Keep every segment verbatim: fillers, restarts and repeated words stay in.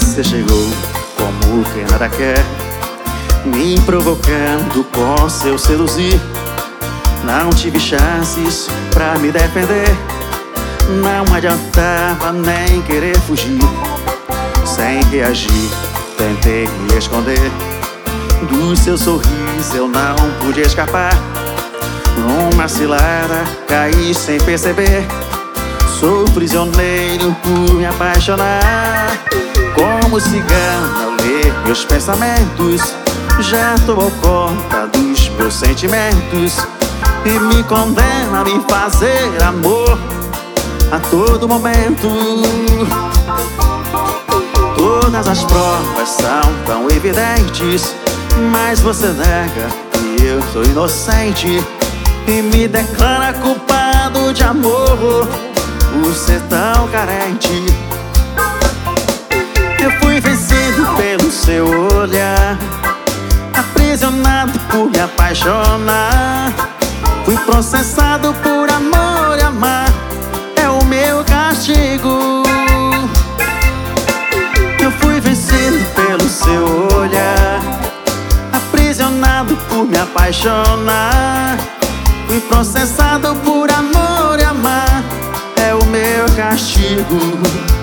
Você chegou como quem nada quer, me provocando com seu seduzir. Não tive chances pra me defender, não adiantava nem querer fugir. Sem reagir, tentei me esconder, do seu sorriso eu não pude escapar. Numa cilada caí sem perceber, sou prisioneiro por me apaixonar. Como cigana ao ler meus pensamentos, já tomou conta dos meus sentimentos e me condena a me fazer amor a todo momento. Todas as provas são tão evidentes, mas você nega que eu sou inocente e me declara culpado de amor por ser tão carente. Eu fui vencido pelo seu olhar, aprisionado por me apaixonar. Fui processado por amor e amar, é o meu castigo. Eu fui vencido pelo seu olhar, aprisionado por me apaixonar. Fui processado por amor e amar, é o meu castigo.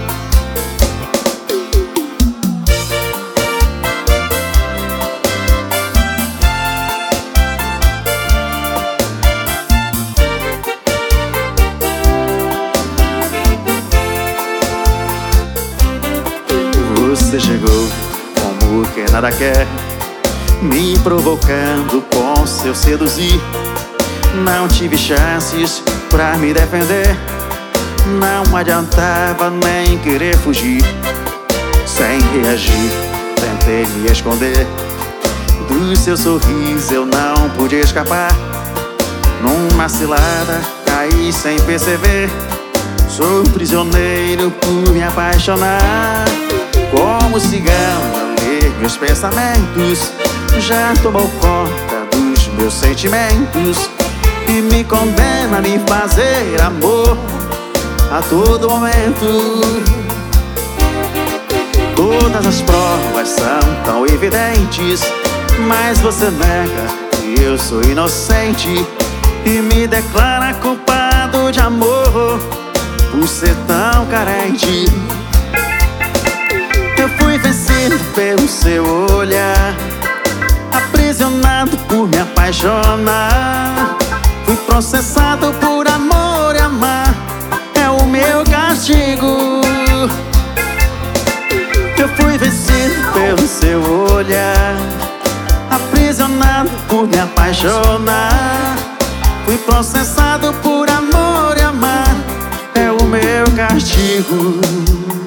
Você chegou como quem nada quer, me provocando com seu seduzir. Não tive chances pra me defender, não adiantava nem querer fugir. Sem reagir, tentei me esconder, do seu sorriso eu não pude escapar. Numa cilada caí sem perceber, sou prisioneiro por me apaixonar. Como cigana ler meus pensamentos, já tomou conta dos meus sentimentos e me condena a me fazer amor a todo momento. Todas as provas são tão evidentes, mas você nega que eu sou inocente e me declara culpado de amor por ser tão carente. Eu fui vencido pelo seu olhar, aprisionado por me apaixonar. Fui processado por amor e amar, é o meu castigo. Eu fui vencido pelo seu olhar, aprisionado por me apaixonar. Fui processado por amor e amar, é o meu castigo.